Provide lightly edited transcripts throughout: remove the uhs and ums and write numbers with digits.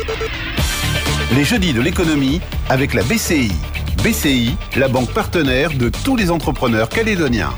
Les jeudis de l'économie avec la BCI. BCI, la banque partenaire de tous les entrepreneurs calédoniens.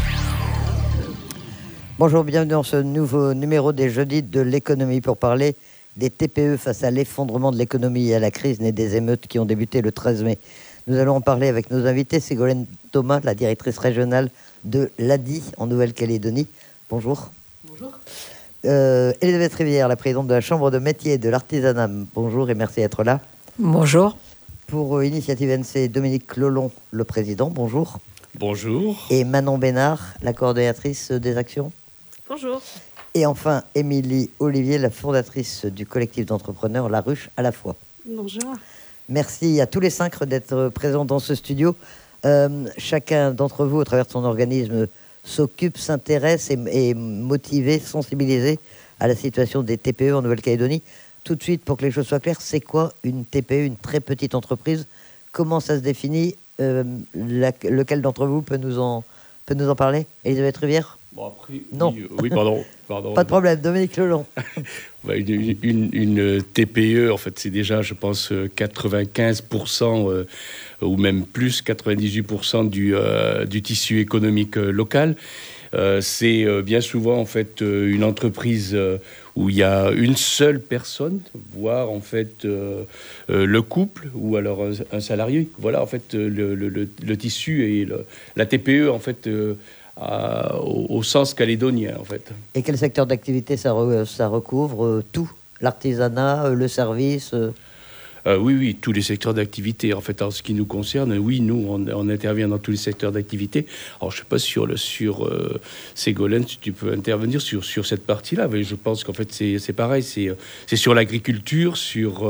Bonjour, bienvenue dans ce nouveau numéro des jeudis de l'économie pour parler des TPE face à l'effondrement de l'économie et à la crise née des émeutes qui ont débuté le 13 mai. Nous allons en parler avec nos invités, Ségolène Thomas, la directrice régionale de l'ADI en Nouvelle-Calédonie. Bonjour. Bonjour. Elisabeth Rivière, la présidente de la Chambre de métier et de l'artisanat. Bonjour et merci d'être là. Bonjour. Pour Initiative NC, Dominique Lolon, le président. Bonjour. Bonjour. Et Manon Bénard, la coordonnatrice des actions. Bonjour. Et enfin, Émilie Olivier, la fondatrice du collectif d'entrepreneurs La Ruche à la fois. Bonjour. Merci à tous les 5 d'être présents dans ce studio. Chacun d'entre vous, au travers de son organisme, s'occupe, s'intéresse et est motivé, sensibilisé à la situation des TPE en Nouvelle-Calédonie. Tout de suite, pour que les choses soient claires, c'est quoi une TPE, une très petite entreprise? Comment ça se définit? Lequel d'entre vous peut nous en parler? Elisabeth Rivière? Bon, après, non. Oui, pardon. Pas de problème, Dominique Lelon. Une TPE, en fait, c'est déjà, je pense, 95% ou même plus, 98% du tissu économique local. C'est bien souvent, en fait, une entreprise où il y a une seule personne, voire, en fait, le couple ou alors un salarié. Voilà, en fait, le tissu et la TPE, en fait... au sens calédonien, en fait. Et quel secteur d'activité ça recouvre? Tout? L'artisanat, le service Oui, tous les secteurs d'activité. En fait, en ce qui nous concerne, oui, nous, on intervient dans tous les secteurs d'activité. Alors, je ne sais pas sur Ségolène, si tu peux intervenir sur cette partie-là, mais je pense qu'en fait, c'est pareil. C'est sur l'agriculture, sur...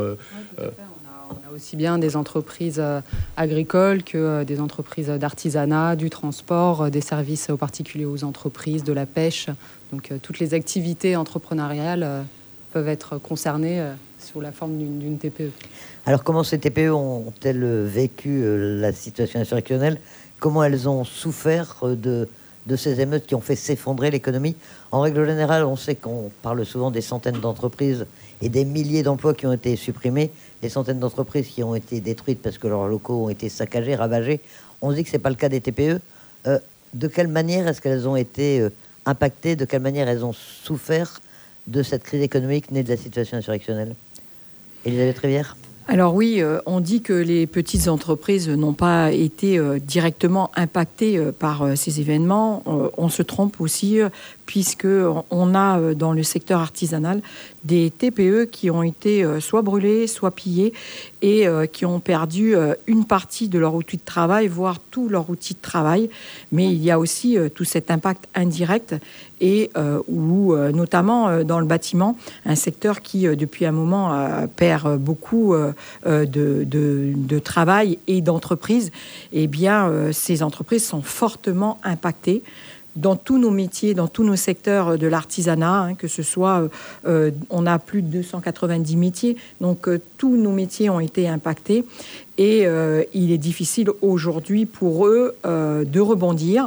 On a aussi bien des entreprises agricoles que des entreprises d'artisanat, du transport, des services aux particuliers, aux entreprises, de la pêche. Donc toutes les activités entrepreneuriales peuvent être concernées sous la forme d'une TPE. Alors comment ces TPE ont-elles vécu la situation insurrectionnelle? Comment elles ont souffert de ces émeutes qui ont fait s'effondrer l'économie? En règle générale, on sait qu'on parle souvent des centaines d'entreprises et des milliers d'emplois qui ont été supprimés, des centaines d'entreprises qui ont été détruites parce que leurs locaux ont été saccagés, ravagés. On se dit que ce n'est pas le cas des TPE. De quelle manière est-ce qu'elles ont été impactées? De quelle manière elles ont souffert de cette crise économique née de la situation insurrectionnelle? Elisabeth Rivière? Alors oui, on dit que les petites entreprises n'ont pas été directement impactées par ces événements. On se trompe aussi puisqu'on a dans le secteur artisanal des TPE qui ont été soit brûlées, soit pillées et qui ont perdu une partie de leur outil de travail, voire tout leur outil de travail. Mais il y a aussi tout cet impact indirect et où, notamment dans le bâtiment, un secteur qui, depuis un moment, perd beaucoup de travail et d'entreprises, eh bien, ces entreprises sont fortement impactées dans tous nos métiers, dans tous nos secteurs de l'artisanat, que ce soit, on a plus de 290 métiers, donc tous nos métiers ont été impactés et il est difficile aujourd'hui pour eux de rebondir.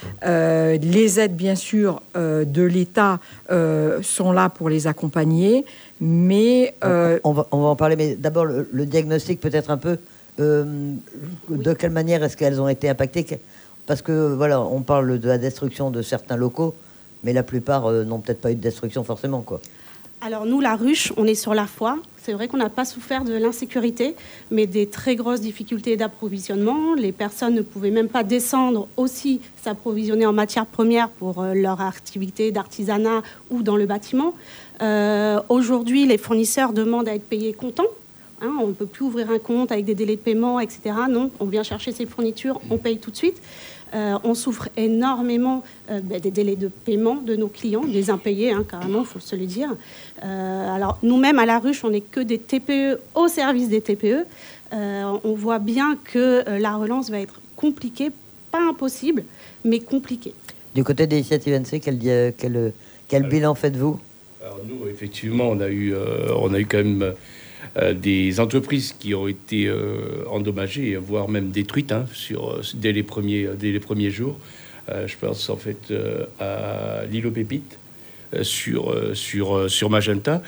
Les aides, bien sûr, de l'État sont là pour les accompagner, mais... On va en parler, mais d'abord, le diagnostic peut-être un peu, de quelle manière est-ce qu'elles ont été impactées? Parce que, voilà, on parle de la destruction de certains locaux, mais la plupart n'ont peut-être pas eu de destruction forcément, quoi. Alors nous, La Ruche, on est sur la foi. C'est vrai qu'on n'a pas souffert de l'insécurité, mais des très grosses difficultés d'approvisionnement. Les personnes ne pouvaient même pas descendre aussi s'approvisionner en matières premières pour leur activité d'artisanat ou dans le bâtiment. Aujourd'hui, les fournisseurs demandent à être payés comptant. On ne peut plus ouvrir un compte avec des délais de paiement, etc. Non, on vient chercher ses fournitures, on paye tout de suite. On souffre énormément des délais de paiement de nos clients, des impayés, carrément, il faut se le dire. Alors, nous-mêmes, à La Ruche, on n'est que des TPE au service des TPE. On voit bien que la relance va être compliquée, pas impossible, mais compliquée. Du côté des initiatives NC, quel bilan faites-vous? Alors nous, effectivement, on a eu quand même... des entreprises qui ont été endommagées, voire même détruites dès les premiers jours. Je pense en fait à l'île aux Pépites, sur Magenta.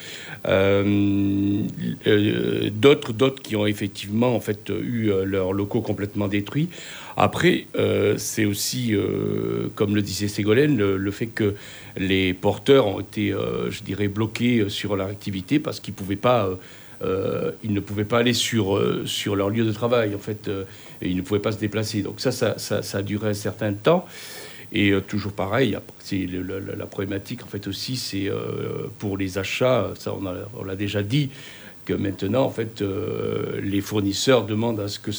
D'autres qui ont effectivement en fait eu leurs locaux complètement détruits. Après, c'est aussi, comme le disait Ségolène, le fait que les porteurs ont été, je dirais, bloqués sur leur activité parce qu'ils ne pouvaient pas aller sur leur lieu de travail, en fait, et ils ne pouvaient pas se déplacer. Donc ça a duré un certain temps. Et toujours pareil, c'est la problématique, en fait, aussi, c'est pour les achats, ça on l'a déjà dit, que maintenant, en fait, les fournisseurs demandent à ce que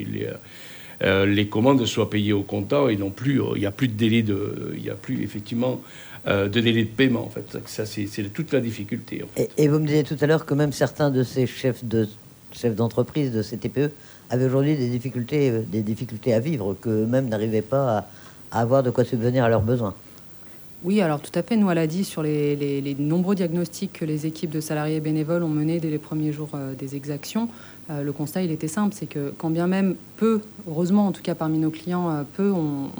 les commandes soient payées au comptant et non plus, il n'y a plus de délai il n'y a plus effectivement de délai de paiement. En fait, ça c'est toute la difficulté. En fait. Et vous me disiez tout à l'heure que même certains de ces chefs d'entreprise, de ces TPE, avaient aujourd'hui des difficultés à vivre, qu'eux-mêmes n'arrivaient pas à avoir de quoi subvenir à leurs besoins. Oui, alors tout à fait. Nous, à l'ADI, sur les nombreux diagnostics que les équipes de salariés bénévoles ont menés dès les premiers jours des exactions, le constat, il était simple, c'est que quand bien même peu, heureusement en tout cas parmi nos clients, peu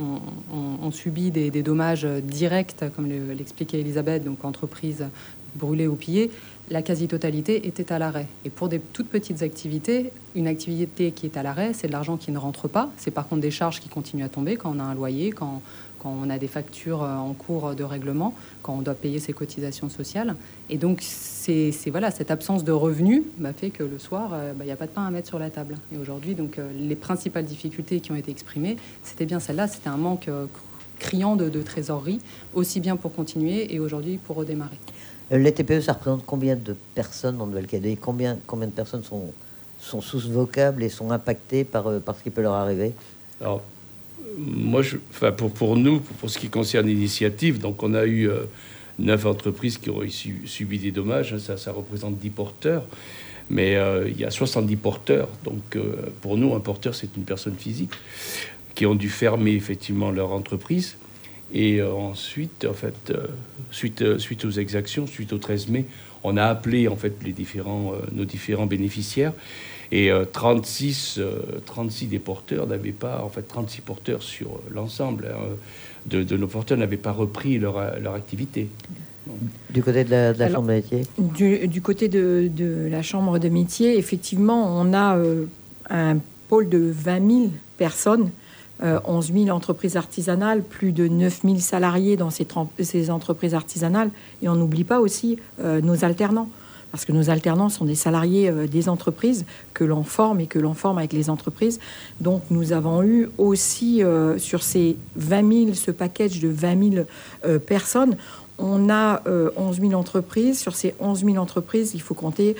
ont subi des dommages directs, comme l'expliquait Elisabeth, donc entreprises brûlées ou pillées, la quasi-totalité était à l'arrêt. Et pour des toutes petites activités, une activité qui est à l'arrêt, c'est de l'argent qui ne rentre pas. C'est par contre des charges qui continuent à tomber quand on a un loyer, quand on a des factures en cours de règlement, quand on doit payer ses cotisations sociales. Et donc, c'est voilà, cette absence de revenus fait que le soir, il n'y a pas de pain à mettre sur la table. Et aujourd'hui, donc, les principales difficultés qui ont été exprimées, c'était bien celle-là, c'était un manque criant de trésorerie, aussi bien pour continuer et aujourd'hui pour redémarrer. Les TPE, ça représente combien de personnes en Nouvelle-Calédonie ? Combien de personnes sont sous ce vocable et sont impactées par ce qui peut leur arriver ? Alors, moi, pour nous, pour ce qui concerne l'initiative, donc on a eu 9 entreprises qui ont subi des dommages. Ça représente 10 porteurs, mais il y a 70 porteurs. Donc, pour nous, un porteur, c'est une personne physique qui ont dû fermer effectivement leur entreprise. Et ensuite, en fait, suite aux exactions, suite au 13 mai, on a appelé en fait nos différents bénéficiaires. Et 36 des porteurs n'avaient pas, en fait, 36 porteurs sur l'ensemble de nos porteurs n'avaient pas repris leur activité. Du côté de la Chambre de métier ? Du côté de la Chambre de métier, effectivement, on a un pôle de 20 000 personnes, 11 000 entreprises artisanales, plus de 9 000 salariés dans ces entreprises artisanales. Et on n'oublie pas aussi nos alternants. Parce que nos alternants sont des salariés des entreprises que l'on forme et que l'on forme avec les entreprises. Donc, nous avons eu aussi, sur ces 20 000, ce package de 20 000 personnes, on a 11 000 entreprises. Sur ces 11 000 entreprises, il faut compter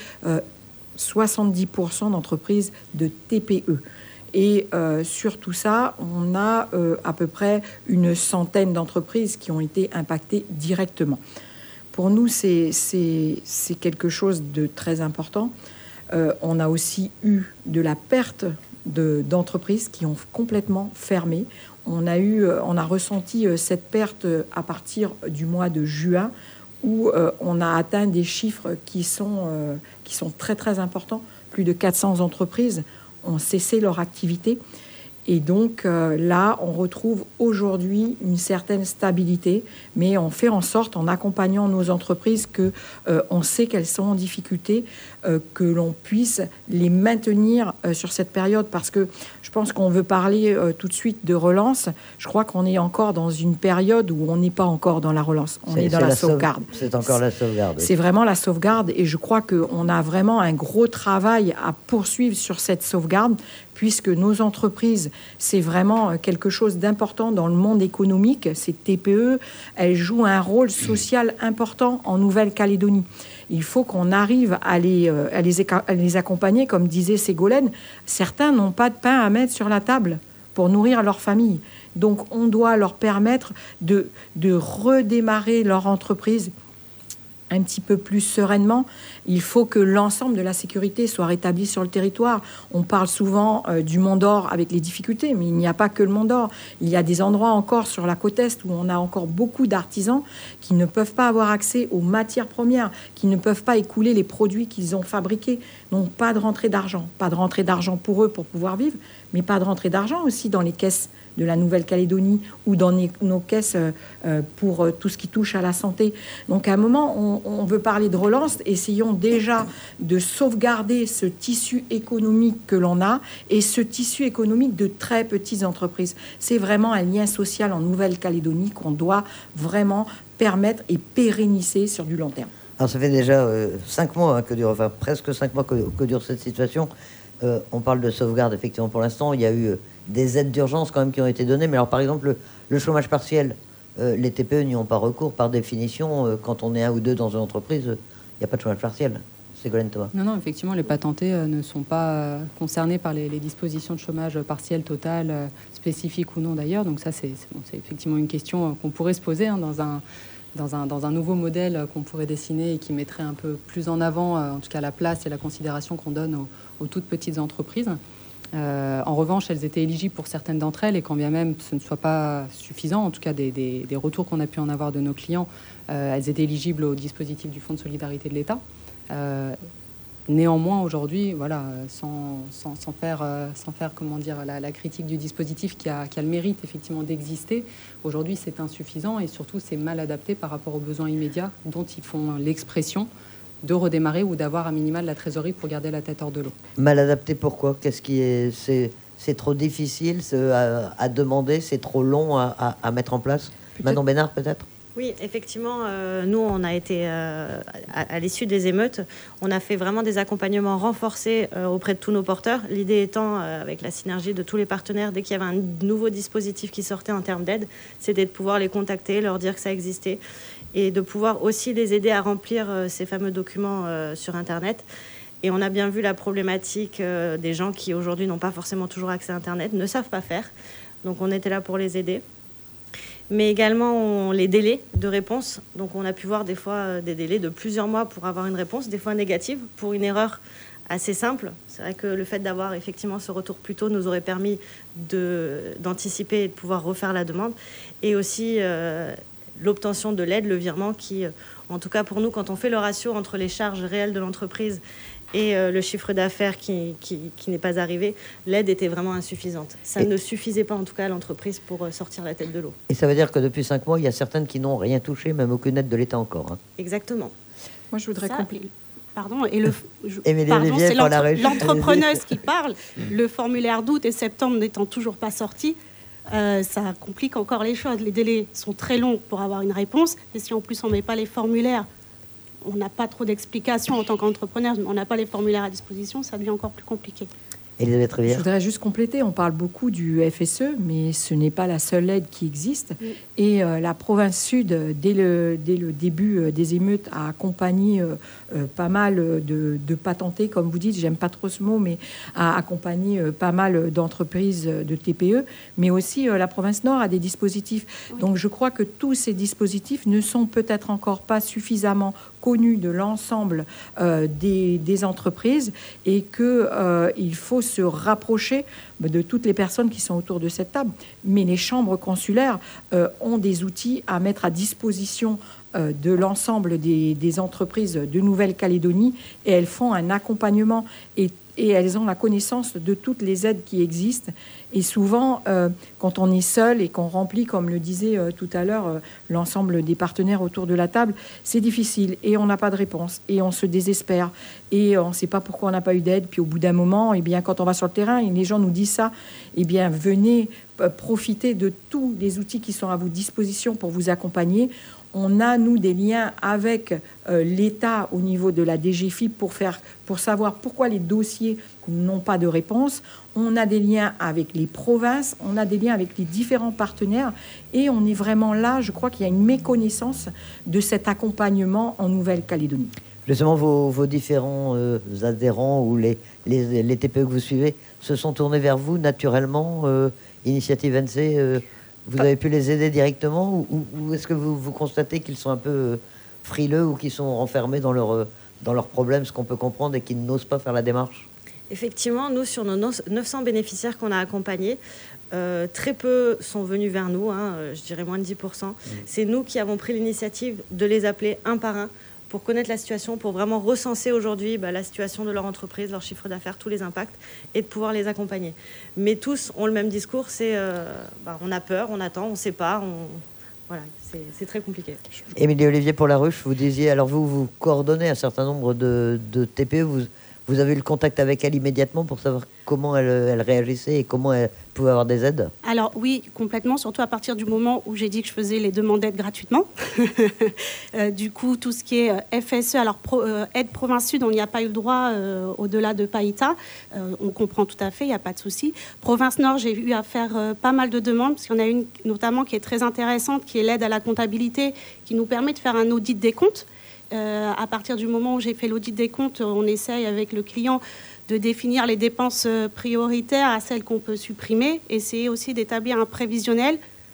70% d'entreprises de TPE. Et sur tout ça, on a à peu près une centaine d'entreprises qui ont été impactées directement. Pour nous, c'est quelque chose de très important. On a aussi eu de la perte d'entreprises qui ont complètement fermé. On a ressenti cette perte à partir du mois de juin, où on a atteint des chiffres qui sont très, très importants. Plus de 400 entreprises ont cessé leur activité. Et donc là, on retrouve aujourd'hui une certaine stabilité, mais on fait en sorte, en accompagnant nos entreprises, on sait qu'elles sont en difficulté, que l'on puisse les maintenir sur cette période, parce que je pense qu'on veut parler tout de suite de relance. Je crois qu'on est encore dans une période où on n'est pas encore dans la relance, on est dans la sauvegarde. C'est encore la sauvegarde. C'est vraiment la sauvegarde, et je crois qu'on a vraiment un gros travail à poursuivre sur cette sauvegarde, puisque nos entreprises, c'est vraiment quelque chose d'important dans le monde économique. Ces TPE, elles jouent un rôle social important en Nouvelle-Calédonie. Il faut qu'on arrive à les accompagner, comme disait Ségolène. Certains n'ont pas de pain à mettre sur la table pour nourrir leur famille. Donc, on doit leur permettre de redémarrer leur entreprise un petit peu plus sereinement. Il faut que l'ensemble de la sécurité soit rétabli sur le territoire. On parle souvent du Mont d'Or avec les difficultés, mais il n'y a pas que le Mont d'Or. Il y a des endroits encore sur la côte Est où on a encore beaucoup d'artisans qui ne peuvent pas avoir accès aux matières premières, qui ne peuvent pas écouler les produits qu'ils ont fabriqués. Donc pas de rentrée d'argent pour eux pour pouvoir vivre, mais pas de rentrée d'argent aussi dans les caisses de la Nouvelle-Calédonie ou dans nos caisses pour tout ce qui touche à la santé. Donc à un moment, on veut parler de relance. Essayons déjà de sauvegarder ce tissu économique que l'on a et ce tissu économique de très petites entreprises. C'est vraiment un lien social en Nouvelle-Calédonie qu'on doit vraiment permettre et pérenniser sur du long terme. Alors ça fait déjà 5 mois que dure, enfin presque 5 mois que dure cette situation. On parle de sauvegarde effectivement pour l'instant. Il y a eu des aides d'urgence quand même qui ont été données. Mais alors par exemple le chômage partiel, les TPE n'y ont pas recours par définition. Quand on est 1 ou 2 dans une entreprise, il n'y a pas de chômage partiel. Ségolène Thomas. Non, effectivement, les patentés ne sont pas concernés par les dispositions de chômage partiel, total, spécifique ou non d'ailleurs. Donc ça, c'est effectivement une question qu'on pourrait se poser dans un nouveau modèle qu'on pourrait dessiner et qui mettrait un peu plus en avant, en tout cas, la place et la considération qu'on donne aux toutes petites entreprises. En revanche, elles étaient éligibles pour certaines d'entre elles, et quand bien même ce ne soit pas suffisant, en tout cas des retours qu'on a pu en avoir de nos clients, elles étaient éligibles au dispositif du Fonds de solidarité de l'État. Néanmoins, aujourd'hui, voilà, sans faire comment dire, la critique du dispositif qui a le mérite effectivement d'exister, aujourd'hui c'est insuffisant et surtout c'est mal adapté par rapport aux besoins immédiats dont ils font l'expression de redémarrer ou d'avoir à minima de la trésorerie pour garder la tête hors de l'eau. Mal adapté pourquoi ? Qu'est-ce qui est c'est trop difficile à demander, c'est trop long à mettre en place. Manon Bénard peut-être ? Oui, effectivement, nous, on a été, à l'issue des émeutes, on a fait vraiment des accompagnements renforcés auprès de tous nos porteurs. L'idée étant, avec la synergie de tous les partenaires, dès qu'il y avait un nouveau dispositif qui sortait en termes d'aide, c'était de pouvoir les contacter, leur dire que ça existait et de pouvoir aussi les aider à remplir ces fameux documents sur Internet. Et on a bien vu la problématique des gens qui, aujourd'hui, n'ont pas forcément toujours accès à Internet, ne savent pas faire. Donc, on était là pour les aider. Mais également les délais de réponse. Donc on a pu voir des fois des délais de plusieurs mois pour avoir une réponse, des fois négative, pour une erreur assez simple. C'est vrai que le fait d'avoir effectivement ce retour plus tôt nous aurait permis d'anticiper et de pouvoir refaire la demande. Et aussi l'obtention de l'aide, le virement qui, en tout cas pour nous, quand on fait le ratio entre les charges réelles de l'entreprise et le chiffre d'affaires qui n'est pas arrivé, l'aide était vraiment insuffisante. Ça ne suffisait pas en tout cas à l'entreprise pour sortir la tête de l'eau. Et ça veut dire que depuis 5 mois, il y a certaines qui n'ont rien touché, même aucune aide de l'État encore. Hein. Exactement. Moi, je voudrais compléter. Pardon, c'est l'entrepreneuse qui parle. Le formulaire d'août et septembre n'étant toujours pas sorti, ça complique encore les choses. Les délais sont très longs pour avoir une réponse. Et si en plus on ne met pas les formulaires, on n'a pas trop d'explications en tant qu'entrepreneur, on n'a pas les formulaires à disposition, ça devient encore plus compliqué. Elisabeth Rivière. Je voudrais juste compléter, on parle beaucoup du FSE, mais ce n'est pas la seule aide qui existe. Oui. Et la province sud, dès le début des émeutes, a accompagné pas mal de patentés, comme vous dites, j'aime pas trop ce mot, mais a accompagné pas mal d'entreprises de TPE, mais aussi la province nord a des dispositifs. Oui. Donc je crois que tous ces dispositifs ne sont peut-être encore pas suffisamment connus de l'ensemble des entreprises et qu'il faut se rapprocher de toutes les personnes qui sont autour de cette table. Mais les chambres consulaires ont des outils à mettre à disposition de l'ensemble des entreprises de Nouvelle-Calédonie et elles font un accompagnement et elles ont la connaissance de toutes les aides qui existent. Et souvent, quand on est seul et qu'on remplit, comme le disait tout à l'heure, l'ensemble des partenaires autour de la table, c'est difficile et on n'a pas de réponse et on se désespère et on ne sait pas pourquoi on n'a pas eu d'aide. Puis au bout d'un moment, eh bien, quand on va sur le terrain et les gens nous disent ça, eh bien, venez profiter de tous les outils qui sont à votre disposition pour vous accompagner. On a, nous, des liens avec l'État au niveau de la DGFiP pour savoir pourquoi les dossiers n'ont pas de réponse. On a des liens avec les provinces, on a des liens avec les différents partenaires et on est vraiment là, je crois qu'il y a une méconnaissance de cet accompagnement en Nouvelle-Calédonie. Justement, vos différents adhérents ou les TPE que vous suivez se sont tournés vers vous naturellement, Initiative NC vous avez pu les aider directement ou est-ce que vous constatez qu'ils sont un peu frileux ou qu'ils sont renfermés dans leurs problèmes, ce qu'on peut comprendre, et qu'ils n'osent pas faire la démarche ? Effectivement, nous, sur nos 900 bénéficiaires qu'on a accompagnés, très peu sont venus vers nous, je dirais moins de 10%. C'est nous qui avons pris l'initiative de les appeler un par un pour connaître la situation, pour vraiment recenser aujourd'hui la situation de leur entreprise, leur chiffre d'affaires, tous les impacts, et de pouvoir les accompagner. Mais tous ont le même discours, c'est on a peur, on attend, on ne sait pas, voilà, c'est très compliqué. Émilie Olivier pour La Ruche, vous disiez, alors vous coordonnez un certain nombre de TPE, vous avez eu le contact avec elle immédiatement pour savoir comment elle réagissait et comment elle pouvait avoir des aides? Alors oui, complètement, surtout à partir du moment où j'ai dit que je faisais les demandes d'aide gratuitement. Du coup, tout ce qui est FSE, alors aide Province Sud, on n'y a pas eu le droit au-delà de Païta. On comprend tout à fait, il n'y a pas de souci. Province Nord, j'ai eu à faire pas mal de demandes, parce qu'il y en a une notamment qui est très intéressante, qui est l'aide à la comptabilité, qui nous permet de faire un audit des comptes. À partir du moment où j'ai fait l'audit des comptes, on essaye avec le client de définir les dépenses prioritaires à celles qu'on peut supprimer, essayer aussi d'établir un prévisionnel,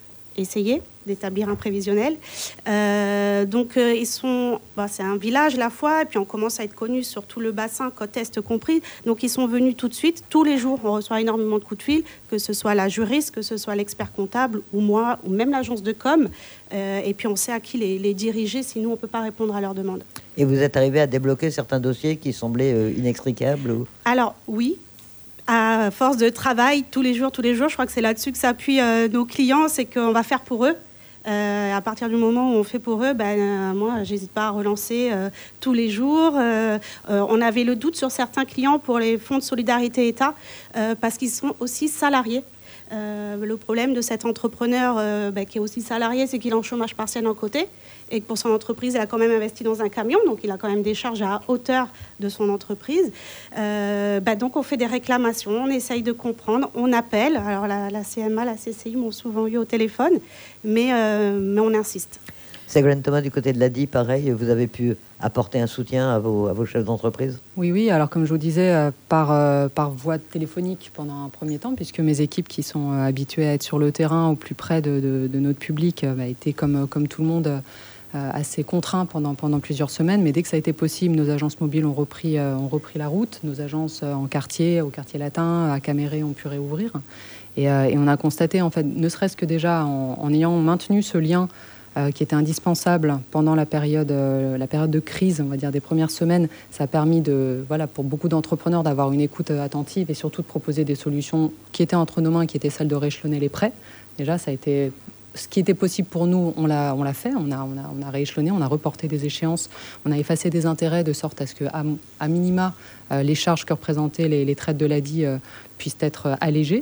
donc ils sont, c'est un village la fois, et puis on commence à être connu sur tout le bassin, côte est compris, donc ils sont venus tout de suite, tous les jours on reçoit énormément de coups de fil, que ce soit la juriste, que ce soit l'expert comptable, ou moi, ou même l'agence de com, et puis on sait à qui les diriger, sinon on ne peut pas répondre à leurs demandes. Et vous êtes arrivé à débloquer certains dossiers qui semblaient inextricables ou... Alors oui, à force de travail, tous les jours, je crois que c'est là-dessus que s'appuient nos clients, c'est qu'on va faire pour eux. À partir du moment où on fait pour eux, moi, j'hésite pas à relancer tous les jours. On avait le doute sur certains clients pour les fonds de solidarité État, parce qu'ils sont aussi salariés. Le problème de cet entrepreneur qui est aussi salarié, c'est qu'il est en chômage partiel d'un côté, et que pour son entreprise, il a quand même investi dans un camion, donc il a quand même des charges à hauteur de son entreprise. Donc on fait des réclamations, on essaye de comprendre, on appelle. Alors la CMA, la CCI m'ont souvent eu au téléphone, mais on insiste. Ségolène Thomas, du côté de l'ADI, pareil, vous avez pu apporter un soutien à vos chefs d'entreprise? Oui. Alors, comme je vous disais, par voie téléphonique pendant un premier temps, puisque mes équipes qui sont habituées à être sur le terrain au plus près de notre public étaient, comme tout le monde, assez contraints pendant plusieurs semaines. Mais dès que ça a été possible, nos agences mobiles ont repris la route. Nos agences au quartier latin, à Caméré, ont pu réouvrir. Et on a constaté, en fait, ne serait-ce que déjà en ayant maintenu ce lien qui était indispensable pendant la période de crise, on va dire des premières semaines. Ça a permis pour beaucoup d'entrepreneurs d'avoir une écoute attentive et surtout de proposer des solutions qui étaient entre nos mains, qui étaient celles de rééchelonner les prêts. Déjà, ça a été ce qui était possible pour nous, on l'a fait. On a rééchelonné, on a reporté des échéances, on a effacé des intérêts de sorte à ce que, à minima, les charges que représentaient les traites de l'ADI puissent être allégées.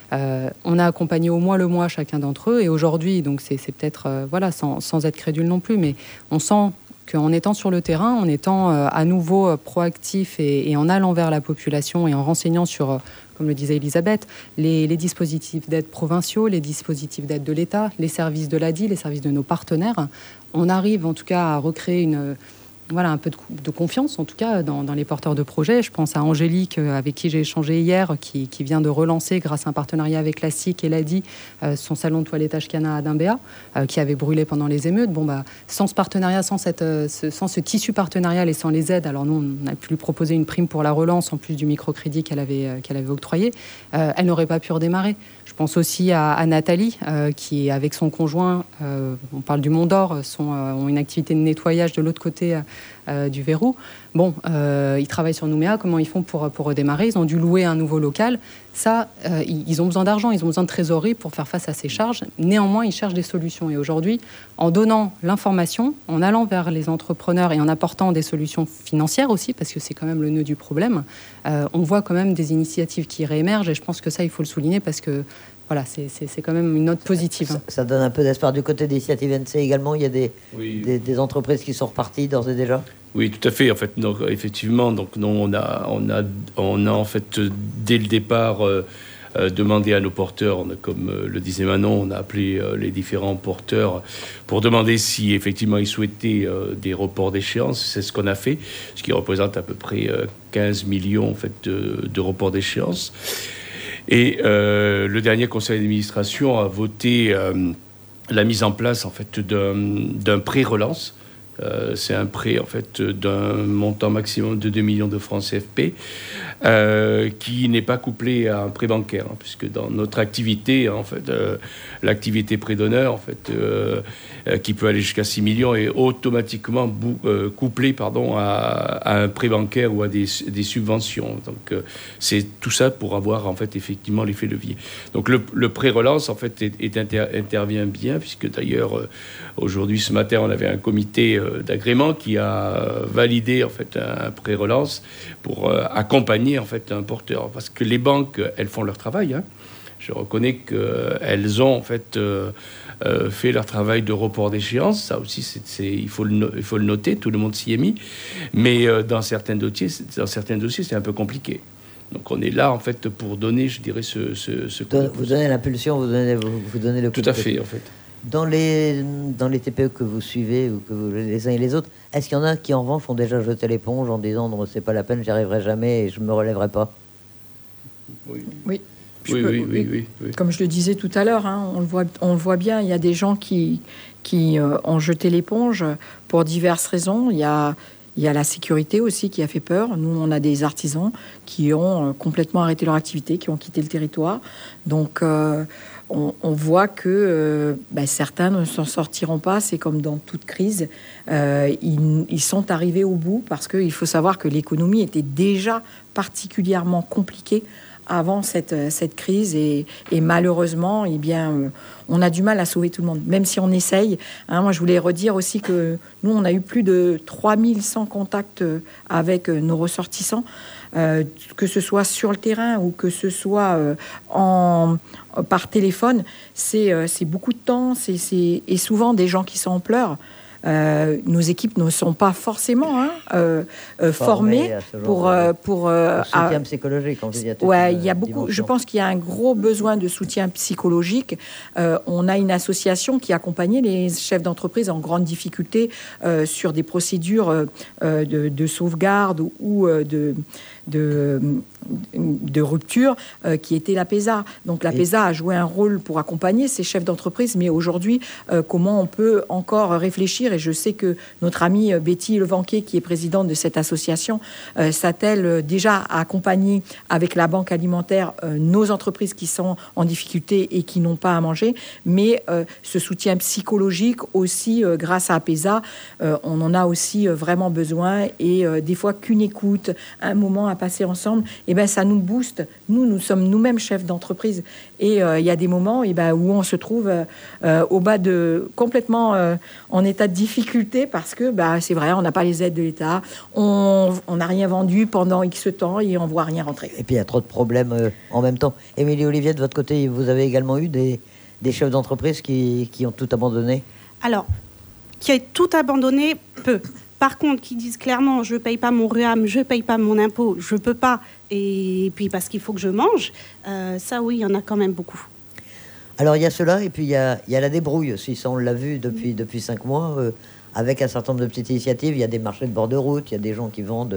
On a accompagné au moins le mois chacun d'entre eux, et aujourd'hui, donc c'est peut-être sans être crédule non plus, mais on sent qu'en étant sur le terrain, en étant à nouveau proactif et en allant vers la population et en renseignant sur, comme le disait Elisabeth, les dispositifs d'aide provinciaux, les dispositifs d'aide de l'État, les services de l'ADI, les services de nos partenaires, on arrive en tout cas à recréer un peu de confiance, en tout cas, dans les porteurs de projets. Je pense à Angélique, avec qui j'ai échangé hier, qui vient de relancer, grâce à un partenariat avec la SIC et l'ADI, son salon de toilettage Cana à Dimbéa, qui avait brûlé pendant les émeutes. Sans ce partenariat, sans ce tissu partenarial et sans les aides, alors nous, on a pu lui proposer une prime pour la relance, en plus du microcrédit qu'elle avait octroyé. Elle n'aurait pas pu redémarrer. Je pense aussi à Nathalie, qui, avec son conjoint, on parle du Mont d'Or, ont une activité de nettoyage de l'autre côté du verrou. Ils travaillent sur Nouméa. Comment ils font pour redémarrer? Ils ont dû louer un nouveau local. Ça, ils ont besoin d'argent, ils ont besoin de trésorerie pour faire face à ces charges. Néanmoins, ils cherchent des solutions. Et aujourd'hui, en donnant l'information, en allant vers les entrepreneurs et en apportant des solutions financières aussi, parce que c'est quand même le nœud du problème, on voit quand même des initiatives qui réémergent. Et je pense que ça, il faut le souligner parce que c'est quand même une note positive. Ça donne un peu d'espoir. Du côté d'Initiative NC également, il y a des entreprises qui sont reparties d'ores et déjà? Oui, tout à fait. En fait, effectivement, on a en fait dès le départ demandé à nos porteurs, comme le disait Manon, on a appelé les différents porteurs pour demander si effectivement ils souhaitaient des reports d'échéance. C'est ce qu'on a fait, ce qui représente à peu près 15 millions en fait de reports d'échéance. Et le dernier conseil d'administration a voté la mise en place en fait d'un pré-relance C'est un prêt en fait d'un montant maximum de 2 millions de francs CFP qui n'est pas couplé à un prêt bancaire, puisque dans notre activité, en fait, l'activité prêt d'honneur, en fait, qui peut aller jusqu'à 6 millions, est automatiquement couplée à un prêt bancaire ou à des subventions. Donc c'est tout ça pour avoir en fait effectivement l'effet levier. Donc le prêt relance en fait intervient bien, puisque d'ailleurs aujourd'hui ce matin on avait un comité d'agrément qui a validé en fait un prêt relance pour accompagner en fait un porteur, parce que les banques elles font leur travail. Je reconnais qu'elles ont en fait fait leur travail de report d'échéance. Ça aussi il faut le noter, tout le monde s'y est mis, mais dans certains dossiers c'est un peu compliqué. Donc on est là en fait pour donner, je dirais, vous donnez l'impulsion, vous donnez le coup. Tout à fait en fait. Dans les TPE que vous suivez, ou que les uns et les autres, est-ce qu'il y en a qui, en revanche, ont déjà jeté l'éponge en disant non, c'est pas la peine, j'y arriverai jamais et je me relèverai pas? Oui. Oui. Comme je le disais tout à l'heure, on le voit bien, il y a des gens qui ont jeté l'éponge pour diverses raisons. Il y a la sécurité aussi qui a fait peur. Nous, on a des artisans qui ont complètement arrêté leur activité, qui ont quitté le territoire. Donc, on voit que certains ne s'en sortiront pas. C'est comme dans toute crise. Ils sont arrivés au bout parce qu'il faut savoir que l'économie était déjà particulièrement compliquée avant cette crise et malheureusement, on a du mal à sauver tout le monde, même si on essaye. Moi, je voulais redire aussi que nous, on a eu plus de 3100 contacts avec nos ressortissants, que ce soit sur le terrain ou que ce soit par téléphone. C'est beaucoup de temps, et souvent des gens qui sont en pleurs. Nos équipes ne sont pas forcément formées pour soutien psychologique. Il y a beaucoup. Je pense qu'il y a un gros besoin de soutien psychologique. On a une association qui accompagnait les chefs d'entreprise en grande difficulté sur des procédures de sauvegarde ou de rupture, qui était l'APESA. Donc l'APESA a joué un rôle pour accompagner ces chefs d'entreprise, mais aujourd'hui, comment on peut encore réfléchir? Et je sais que notre amie Betty Levanquet, qui est présidente de cette association, s'attelle déjà à accompagner avec la Banque alimentaire nos entreprises qui sont en difficulté et qui n'ont pas à manger, mais ce soutien psychologique aussi, grâce à APESA, on en a aussi vraiment besoin, et des fois qu'une écoute, un moment à passer ensemble, ça nous booste. Nous sommes nous-mêmes chefs d'entreprise, et il y a des moments où on se trouve au bas complètement en état de difficulté, parce que c'est vrai, on n'a pas les aides de l'État, on n'a rien vendu pendant X temps et on voit rien rentrer. Et puis il y a trop de problèmes en même temps. Émilie Olivier, de votre côté, vous avez également eu des chefs d'entreprise qui ont tout abandonné? Alors, qui a tout abandonné, peu. Par contre, qui disent clairement, je ne paye pas mon RUAM, je ne paye pas mon impôt, je ne peux pas, et puis parce qu'il faut que je mange, ça oui, il y en a quand même beaucoup. Alors il y a cela, et puis il y a la débrouille aussi, ça on l'a vu depuis 5 mois, avec un certain nombre de petites initiatives. Il y a des marchés de bord de route, il y a des gens qui vendent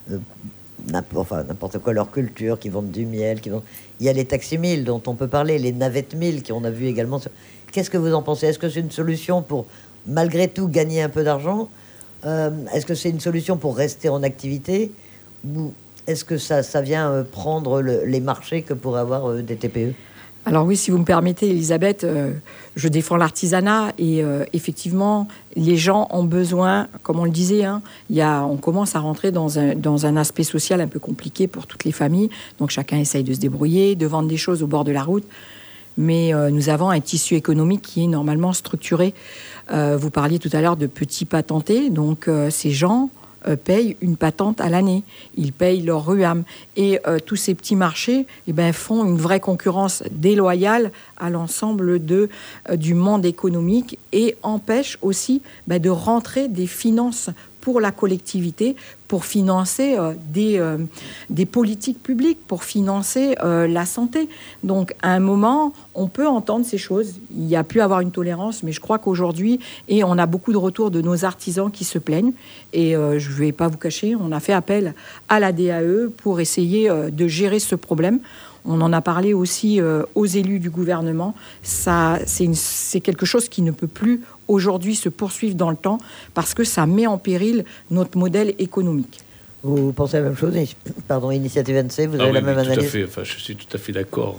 n'importe quoi, leur culture, qui vendent du miel, il y a les taxi-milles dont on peut parler, les navettes-milles qu'on a vu également. Qu'est-ce que vous en pensez? Est-ce que c'est une solution pour, malgré tout, gagner un peu d'argent? Est-ce que c'est une solution pour rester en activité, ou est-ce que ça vient prendre les marchés que pourraient avoir des TPE? Alors oui, si vous me permettez, Elisabeth, je défends l'artisanat, et effectivement, les gens ont besoin, comme on le disait, on commence à rentrer dans un aspect social un peu compliqué pour toutes les familles. Donc chacun essaye de se débrouiller, de vendre des choses au bord de la route. Mais nous avons un tissu économique qui est normalement structuré. Vous parliez tout à l'heure de petits patentés. Donc ces gens payent une patente à l'année. Ils payent leur RUAM. Et tous ces petits marchés font une vraie concurrence déloyale à l'ensemble du monde économique, et empêchent aussi de rentrer des finances pour la collectivité, pour financer des politiques publiques, pour financer la santé. Donc, à un moment, on peut entendre ces choses. Il y a pu avoir une tolérance, mais je crois qu'aujourd'hui, et on a beaucoup de retours de nos artisans qui se plaignent, et je ne vais pas vous cacher, on a fait appel à la DAE pour essayer de gérer ce problème. On en a parlé aussi aux élus du gouvernement. C'est quelque chose qui ne peut plus aujourd'hui se poursuivre dans le temps parce que ça met en péril notre modèle économique. Vous pensez la même chose? Pardon, Initiative NC, vous avez la même analyse? Tout à fait. Enfin, je suis tout à fait d'accord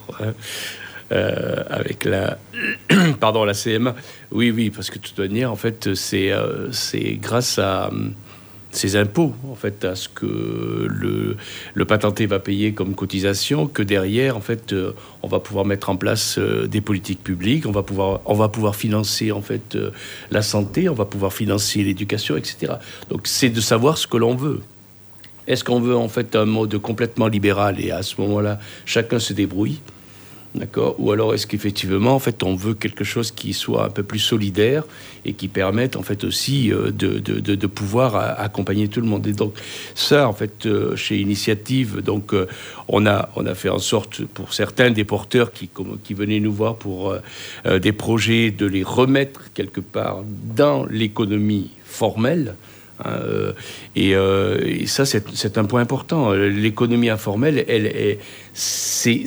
avec la CMA. Oui, parce que de toute manière, en fait, c'est grâce à ces impôts, en fait, à ce que le patenté va payer comme cotisation, que derrière, en fait, on va pouvoir mettre en place des politiques publiques, on va pouvoir financer, en fait, la santé, on va pouvoir financer l'éducation, etc. Donc, c'est de savoir ce que l'on veut. Est-ce qu'on veut, en fait, un mode complètement libéral et à ce moment-là, chacun se débrouille, d'accord? Ou alors est-ce qu'effectivement, en fait, on veut quelque chose qui soit un peu plus solidaire et qui permette, en fait, aussi de pouvoir accompagner tout le monde. Et donc, ça, en fait, chez Initiative, donc, on a fait en sorte, pour certains des porteurs qui venaient nous voir pour des projets, de les remettre quelque part dans l'économie formelle. Et ça, c'est un point important. L'économie informelle, c'est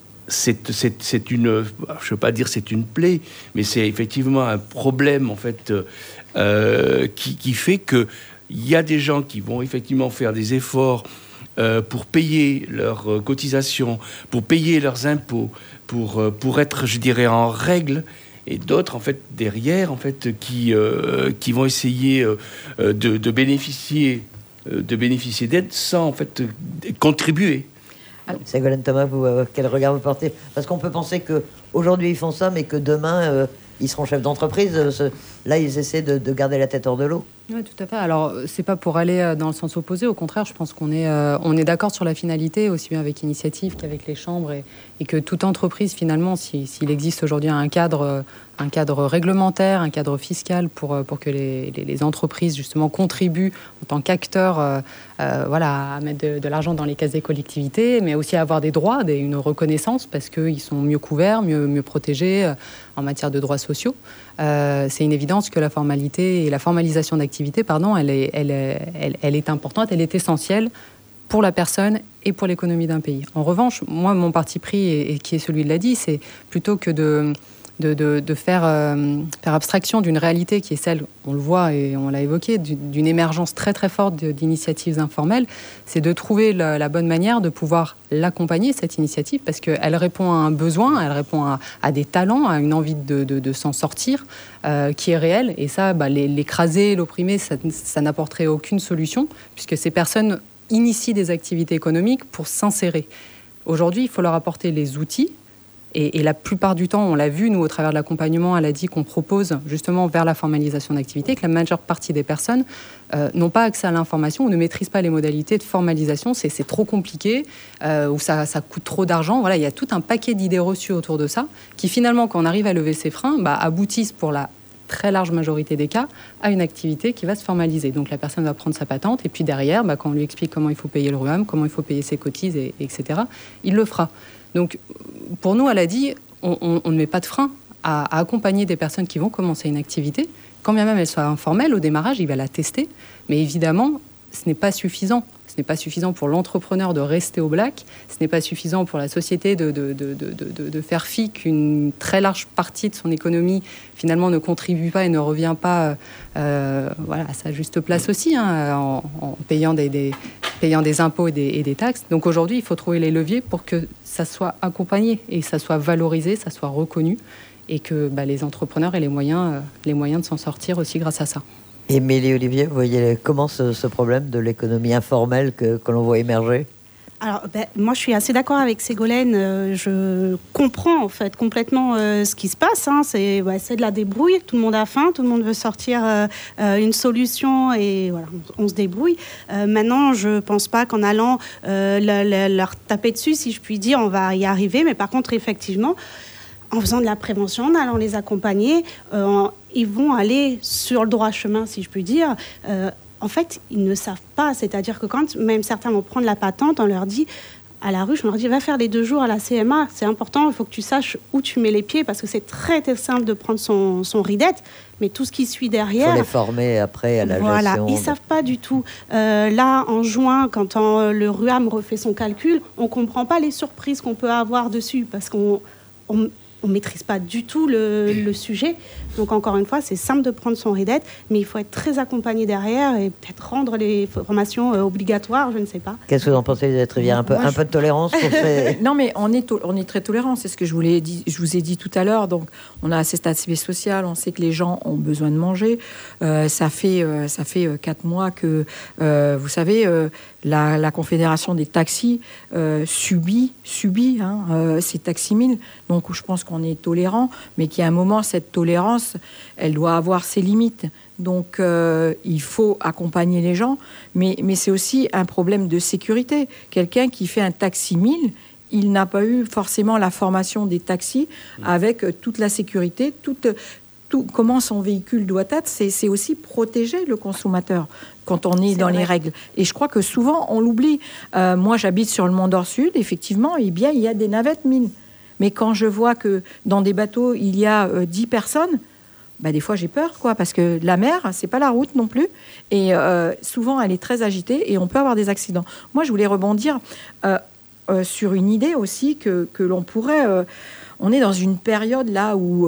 une, je ne veux pas dire c'est une plaie, mais c'est effectivement un problème, en fait, qui fait qu'il y a des gens qui vont effectivement faire des efforts pour payer leurs cotisations, pour payer leurs impôts, pour être, je dirais, en règle, et d'autres, en fait, derrière, en fait, qui vont essayer de bénéficier d'aide sans, en fait, contribuer. Ségolène Thomas, quel regard vous portez? Parce qu'on peut penser qu'aujourd'hui, ils font ça, mais que demain, ils seront chefs d'entreprise. Là, ils essaient de garder la tête hors de l'eau. Oui, tout à fait. Alors, c'est pas pour aller dans le sens opposé. Au contraire, je pense qu'on est d'accord sur la finalité, aussi bien avec Initiative qu'avec les chambres, et que toute entreprise, finalement, s'il existe aujourd'hui un cadre réglementaire, un cadre fiscal pour que les entreprises, justement, contribuent en tant qu'acteurs à mettre de l'argent dans les caisses des collectivités, mais aussi à avoir des droits, une reconnaissance, parce qu'ils sont mieux couverts, mieux protégés en matière de droits sociaux. C'est une évidence que la formalisation d'activité, elle est importante, elle est essentielle pour la personne et pour l'économie d'un pays. En revanche, moi, mon parti pris, et qui est celui de l'ADI, c'est plutôt que de faire abstraction d'une réalité qui est celle, on le voit et on l'a évoqué, d'une émergence très très forte d'initiatives informelles, c'est de trouver la bonne manière de pouvoir l'accompagner, cette initiative, parce qu'elle répond à un besoin, elle répond à des talents, à une envie de s'en sortir, qui est réelle. Et ça, l'écraser, l'opprimer, ça n'apporterait aucune solution, puisque ces personnes initient des activités économiques pour s'insérer. Aujourd'hui, il faut leur apporter les outils. Et la plupart du temps, on l'a vu, nous, au travers de l'accompagnement, elle a dit qu'on propose justement vers la formalisation d'activité, que la majeure partie des personnes n'ont pas accès à l'information ou ne maîtrisent pas les modalités de formalisation. C'est trop compliqué, ou ça coûte trop d'argent. Voilà, il y a tout un paquet d'idées reçues autour de ça, qui finalement, quand on arrive à lever ces freins, aboutissent pour la très large majorité des cas à une activité qui va se formaliser. Donc la personne va prendre sa patente, et puis derrière, quand on lui explique comment il faut payer le RUAM, comment il faut payer ses cotises, etc., il le fera. Donc, pour nous, elle a dit, on ne met pas de frein à accompagner des personnes qui vont commencer une activité. Quand bien même elle soit informelle, au démarrage, il va la tester. Mais évidemment, ce n'est pas suffisant. Ce n'est pas suffisant pour l'entrepreneur de rester au black. Ce n'est pas suffisant pour la société de faire fi qu'une très large partie de son économie, finalement, ne contribue pas et ne revient pas à sa juste place aussi, en payant des impôts et des taxes. Donc aujourd'hui, il faut trouver les leviers pour que ça soit accompagné et ça soit valorisé, ça soit reconnu, et que les entrepreneurs aient les moyens de s'en sortir aussi grâce à ça. Émilie Olivier, vous voyez comment ce problème de l'économie informelle que l'on voit émerger? Alors, moi, je suis assez d'accord avec Ségolène. Je comprends en fait complètement ce qui se passe. C'est de la débrouille. Tout le monde a faim, tout le monde veut sortir une solution, et voilà, on se débrouille. Maintenant, je pense pas qu'en allant leur taper dessus, si je puis dire, on va y arriver. Mais par contre, effectivement, en faisant de la prévention, en allant les accompagner, ils vont aller sur le droit chemin, si je puis dire. En fait, ils ne savent pas. C'est-à-dire que quand même certains vont prendre la patente, on leur dit, à la ruche, on leur dit, va faire les 2 jours à la CMA. C'est important, il faut que tu saches où tu mets les pieds, parce que c'est très, très simple de prendre son RIDET, mais tout ce qui suit derrière... Il faut les former après à la gestion. Voilà, ils ne savent pas du tout. Là, en juin, quand le RUAM refait son calcul, on ne comprend pas les surprises qu'on peut avoir dessus, parce qu'on on ne maîtrise pas du tout le sujet. Donc encore une fois, c'est simple de prendre son RIDET, mais il faut être très accompagné derrière et peut-être rendre les formations obligatoires, je ne sais pas. Qu'est-ce que vous en pensez, Elisabeth Rivière? Un peu de tolérance pour ces... Non, mais on est très tolérant, c'est ce que je vous ai dit tout à l'heure. Donc, on a cet aspect social, on sait que les gens ont besoin de manger. Ça fait 4 mois que, vous savez, la Confédération des taxis subit ces taxis milles. Donc, je pense qu'on est tolérant, mais qu'à un moment, cette tolérance, elle doit avoir ses limites. Donc, il faut accompagner les gens, mais c'est aussi un problème de sécurité. Quelqu'un qui fait un taxi mille, il n'a pas eu forcément la formation des taxis avec toute la sécurité, comment son véhicule doit être. C'est aussi protéger le consommateur quand on est dans les règles. Et je crois que souvent, on l'oublie. Moi, j'habite sur le Mont-d'Or Sud, effectivement, eh bien, il y a des navettes mines. Mais quand je vois que dans des bateaux, il y a 10 personnes, des fois j'ai peur, parce que la mer, c'est pas la route non plus, et souvent elle est très agitée et on peut avoir des accidents. Moi, je voulais rebondir sur une idée aussi que l'on pourrait. On est dans une période là où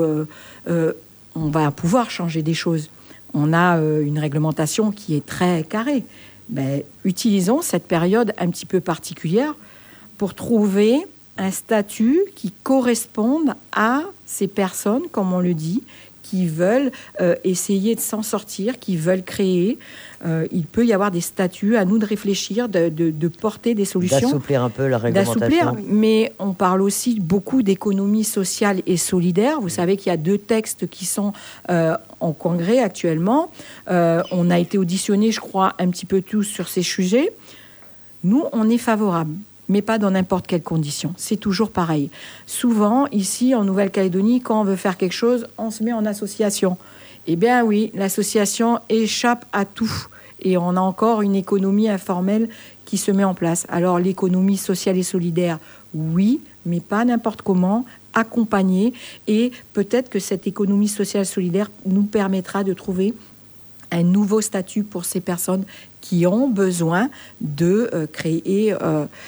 on va pouvoir changer des choses. On a une réglementation qui est très carrée. Utilisons cette période un petit peu particulière pour trouver un statut qui corresponde à ces personnes, comme on le dit, qui veulent essayer de s'en sortir, qui veulent créer. Il peut y avoir des statuts, à nous de réfléchir, de porter des solutions. D'assouplir un peu la réglementation. Mais on parle aussi beaucoup d'économie sociale et solidaire. Vous savez qu'il y a 2 textes qui sont en congrès actuellement. On a été auditionnés, je crois, un petit peu tous sur ces sujets. Nous, on est favorables, mais pas dans n'importe quelles conditions. C'est toujours pareil. Souvent, ici, en Nouvelle-Calédonie, quand on veut faire quelque chose, on se met en association. Eh bien oui, l'association échappe à tout. Et on a encore une économie informelle qui se met en place. Alors, l'économie sociale et solidaire, oui, mais pas n'importe comment, accompagnée. Et peut-être que cette économie sociale et solidaire nous permettra de trouver un nouveau statut pour ces personnes qui ont besoin de créer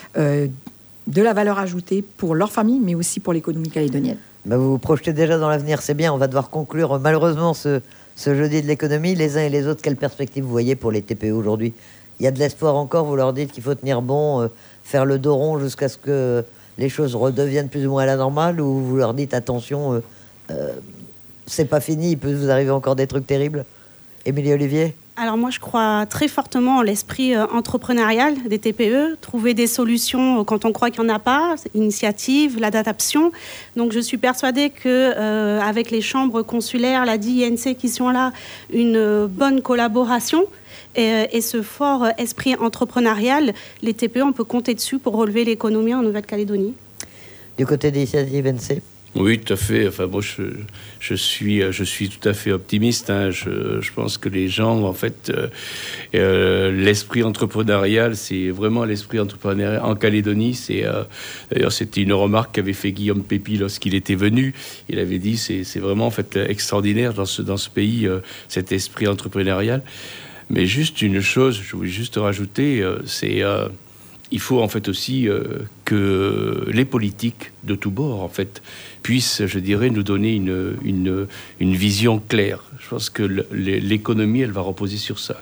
de la valeur ajoutée pour leur famille, mais aussi pour l'économie calédonienne. Vous vous projetez déjà dans l'avenir, c'est bien. On va devoir conclure malheureusement ce jeudi de l'économie. Les uns et les autres, quelle perspective vous voyez pour les TPE aujourd'hui? Il y a de l'espoir encore, vous leur dites qu'il faut tenir bon, faire le dos rond jusqu'à ce que les choses redeviennent plus ou moins à la normale, ou vous leur dites attention, c'est pas fini, il peut vous arriver encore des trucs terribles? Émilie Olivier? Alors moi, je crois très fortement en l'esprit entrepreneurial des TPE, trouver des solutions quand on croit qu'il n'y en a pas, initiative, l'adaptation. Donc je suis persuadée qu'avec les chambres consulaires, la DINC qui sont là, une bonne collaboration et ce fort esprit entrepreneurial, les TPE, on peut compter dessus pour relever l'économie en Nouvelle-Calédonie. Du côté des initiatives NC? Oui, tout à fait. Enfin, moi, je suis tout à fait optimiste. Je pense que les gens, en fait, l'esprit entrepreneurial, c'est vraiment l'esprit entrepreneurial en Calédonie. D'ailleurs, c'était une remarque qu'avait fait Guillaume Pépi lorsqu'il était venu. Il avait dit, c'est vraiment en fait extraordinaire dans ce pays, cet esprit entrepreneurial. Mais juste une chose, je voulais juste rajouter, c'est il faut en fait aussi que les politiques de tous bords en fait puissent, je dirais, nous donner une vision claire. Je pense que l'économie, elle va reposer sur ça.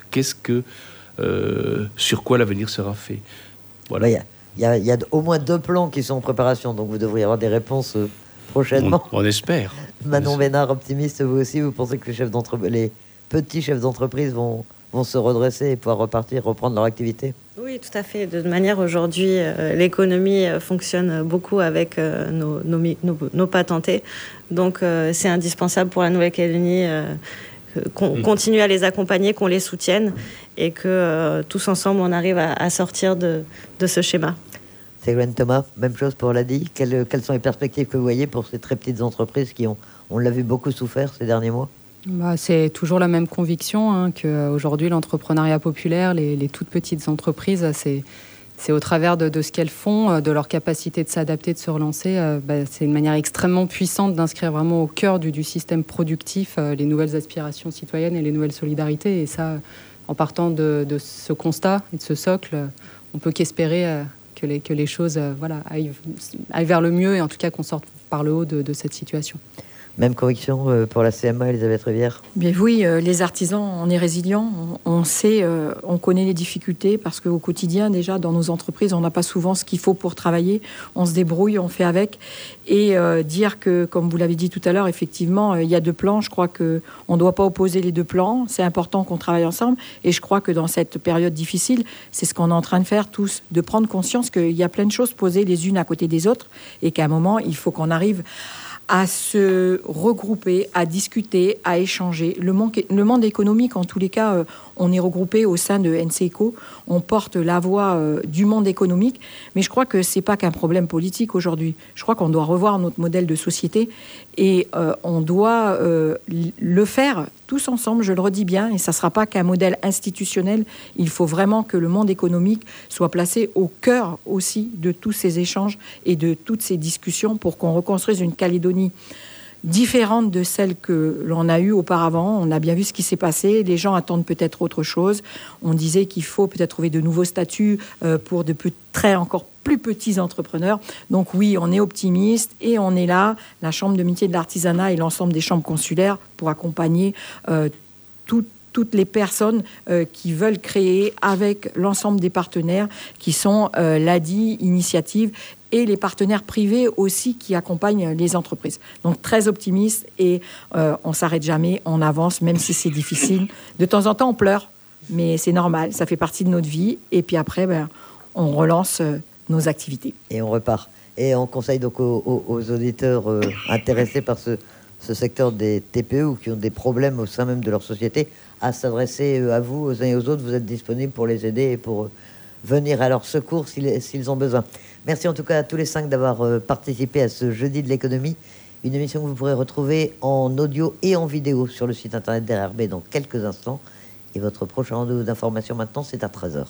Sur quoi l'avenir sera fait? Voilà. Il y a au moins 2 plans qui sont en préparation, donc vous devriez avoir des réponses prochainement. On espère. Manon Bénard, optimiste, vous aussi, vous pensez que les petits chefs d'entreprise vont se redresser et pouvoir reprendre leur activité? Oui, tout à fait. De manière, aujourd'hui, l'économie fonctionne beaucoup avec nos patentés. Donc, c'est indispensable pour la Nouvelle-Calédonie qu'on continue à les accompagner, qu'on les soutienne et que tous ensemble, on arrive à sortir de ce schéma. Ségolène Thomas, même chose pour l'ADI. Quelles sont les perspectives que vous voyez pour ces très petites entreprises qui ont, on l'a vu, beaucoup souffert ces derniers mois? C'est toujours la même conviction qu'aujourd'hui, l'entrepreneuriat populaire, les toutes petites entreprises, c'est au travers de ce qu'elles font, de leur capacité de s'adapter, de se relancer. C'est une manière extrêmement puissante d'inscrire vraiment au cœur du système productif les nouvelles aspirations citoyennes et les nouvelles solidarités. Et ça, en partant de ce constat et de ce socle, on peut qu'espérer que les choses aillent vers le mieux et en tout cas qu'on sorte par le haut de cette situation. Même conviction pour la CMA, Elisabeth Rivière? Bien oui, les artisans, on est résilients, on sait, on connaît les difficultés parce qu'au quotidien, déjà, dans nos entreprises, on n'a pas souvent ce qu'il faut pour travailler. On se débrouille, on fait avec. Et dire que, comme vous l'avez dit tout à l'heure, effectivement, il y a 2 plans. Je crois qu'on ne doit pas opposer les 2 plans. C'est important qu'on travaille ensemble. Et je crois que dans cette période difficile, c'est ce qu'on est en train de faire tous, de prendre conscience qu'il y a plein de choses posées les unes à côté des autres et qu'à un moment, il faut qu'on arrive à se regrouper, à discuter, à échanger. Le monde économique, en tous les cas, on est regroupé au sein de NCECO. On porte la voix du monde économique. Mais je crois que ce n'est pas qu'un problème politique aujourd'hui. Je crois qu'on doit revoir notre modèle de société et on doit le faire tous ensemble, je le redis bien, et ça ne sera pas qu'un modèle institutionnel. Il faut vraiment que le monde économique soit placé au cœur aussi de tous ces échanges et de toutes ces discussions pour qu'on reconstruise une Calédonie différente de celle que l'on a eue auparavant. On a bien vu ce qui s'est passé. Les gens attendent peut-être autre chose. On disait qu'il faut peut-être trouver de nouveaux statuts pour de encore plus petits entrepreneurs. Donc oui, on est optimiste et on est là, la Chambre de métiers de l'artisanat et l'ensemble des chambres consulaires pour accompagner toutes les personnes qui veulent créer avec l'ensemble des partenaires qui sont l'ADI, Initiative et les partenaires privés aussi qui accompagnent les entreprises. Donc très optimiste et on ne s'arrête jamais, on avance même si c'est difficile. De temps en temps, on pleure, mais c'est normal, ça fait partie de notre vie. Et puis après, on relance nos activités. Et on repart. Et on conseille donc aux auditeurs intéressés par ce secteur des TPE ou qui ont des problèmes au sein même de leur société à s'adresser à vous, aux uns et aux autres. Vous êtes disponibles pour les aider et pour venir à leur secours s'ils ont besoin. Merci en tout cas à tous les 5 d'avoir participé à ce Jeudi de l'économie, une émission que vous pourrez retrouver en audio et en vidéo sur le site internet d'RRB dans quelques instants. Et votre prochain rendez-vous d'information maintenant, c'est à 13h.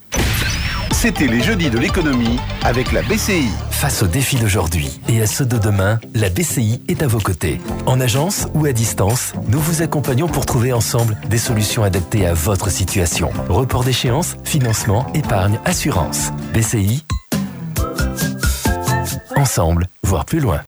C'était les Jeudis de l'économie avec la BCI. Face aux défis d'aujourd'hui et à ceux de demain, la BCI est à vos côtés. En agence ou à distance, nous vous accompagnons pour trouver ensemble des solutions adaptées à votre situation. Report d'échéance, financement, épargne, assurance. BCI. Ensemble, voire plus loin.